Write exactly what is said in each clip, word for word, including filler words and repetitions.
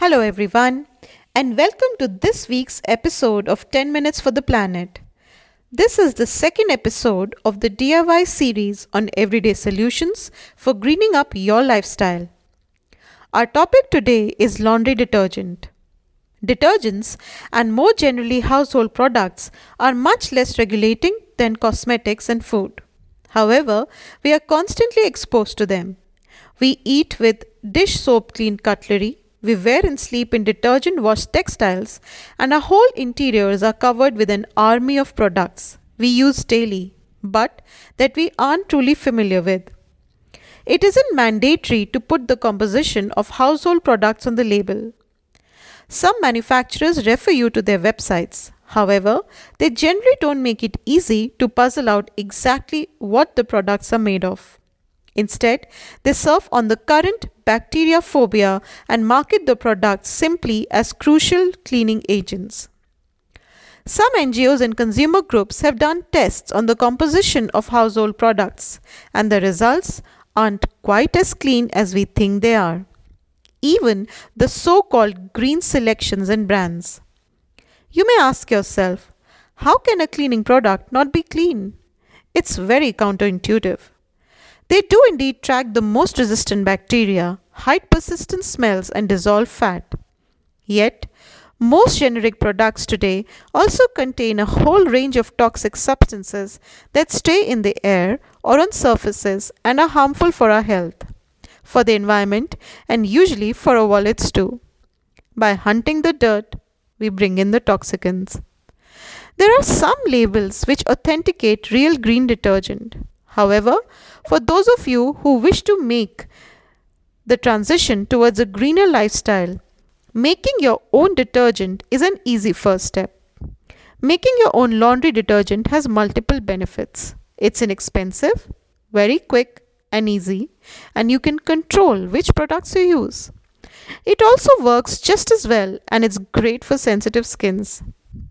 Hello, everyone, and welcome to this week's episode of ten Minutes for the Planet. This is the second episode of the D I Y series on everyday solutions for greening up your lifestyle. Our topic today is laundry detergent. Detergents, and more generally household products, are much less regulating than cosmetics and food. However, we are constantly exposed to them. We eat with dish soap cleaned cutlery, we wear and sleep in detergent washed textiles, and our whole interiors are covered with an army of products we use daily, but that we aren't truly familiar with. It isn't mandatory to put the composition of household products on the label. Some manufacturers refer you to their websites. However, they generally don't make it easy to puzzle out exactly what the products are made of. Instead, they surf on the current bacteria phobia and market the products simply as crucial cleaning agents. Some N G Os and consumer groups have done tests on the composition of household products, and the results aren't quite as clean as we think they are. Even the so called green selections and brands. You may ask yourself, how can a cleaning product not be clean? It's very counterintuitive. They do indeed track the most resistant bacteria, hide persistent smells, and dissolve fat. Yet, most generic products today also contain a whole range of toxic substances that stay in the air or on surfaces and are harmful for our health, for the environment, and usually for our wallets too. By hunting the dirt, we bring in the toxicants. There are some labels which authenticate real green detergent. However, for those of you who wish to make the transition towards a greener lifestyle, making your own detergent is an easy first step. Making your own laundry detergent has multiple benefits. It's inexpensive, very quick and easy, and you can control which products you use. It also works just as well, and it's great for sensitive skins.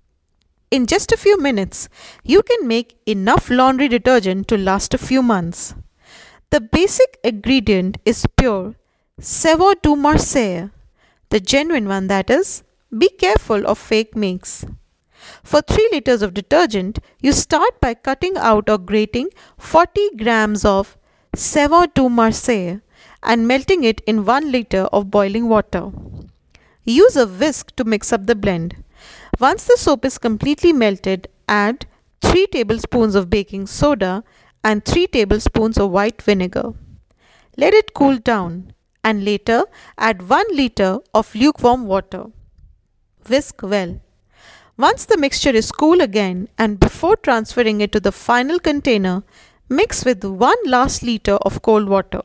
In just a few minutes, you can make enough laundry detergent to last a few months. The basic ingredient is pure Savon de Marseille, the genuine one that is. Be careful of fake makes. For three liters of detergent, you start by cutting out or grating forty grams of Savon de Marseille and melting it in one liter of boiling water. Use a whisk to mix up the blend. Once the soap is completely melted, add three tablespoons of baking soda and three tablespoons of white vinegar. Let it cool down and later add one liter of lukewarm water. Whisk well. Once the mixture is cool again and before transferring it to the final container, mix with one last liter of cold water.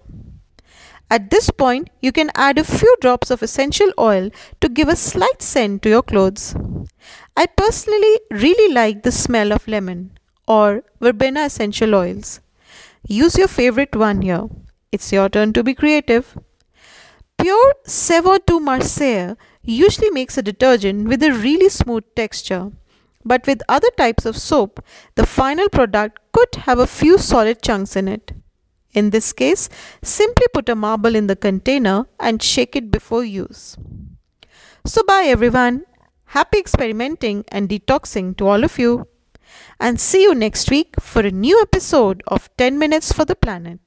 At this point, you can add a few drops of essential oil to give a slight scent to your clothes. I personally really like the smell of lemon or verbena essential oils. Use your favorite one here. It's your turn to be creative. Pure Savon de Marseille usually makes a detergent with a really smooth texture. But with other types of soap, the final product could have a few solid chunks in it. In this case, simply put a marble in the container and shake it before use. So bye everyone. Happy experimenting and detoxing to all of you. And see you next week for a new episode of ten Minutes for the Planet.